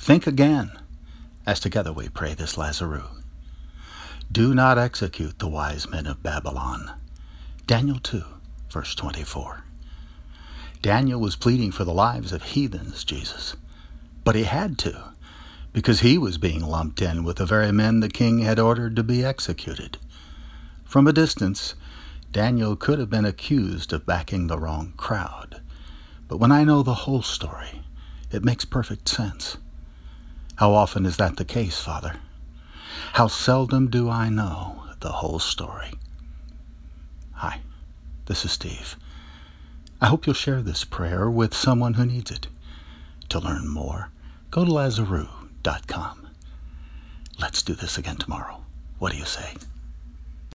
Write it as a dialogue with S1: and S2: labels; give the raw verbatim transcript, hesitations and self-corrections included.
S1: Think again, as together we pray this Lazarus. Do not execute the wise men of Babylon. Daniel two, verse twenty-four. Daniel was pleading for the lives of heathens, Jesus. But he had to, because he was being lumped in with the very men the king had ordered to be executed. From a distance, Daniel could have been accused of backing the wrong crowd. But when I know the whole story, it makes perfect sense. How often is that the case, Father? How seldom do I know the whole story? Hi, this is Steve. I hope you'll share this prayer with someone who needs it. To learn more, go to lazarus dot com. Let's do this again tomorrow. What do you say?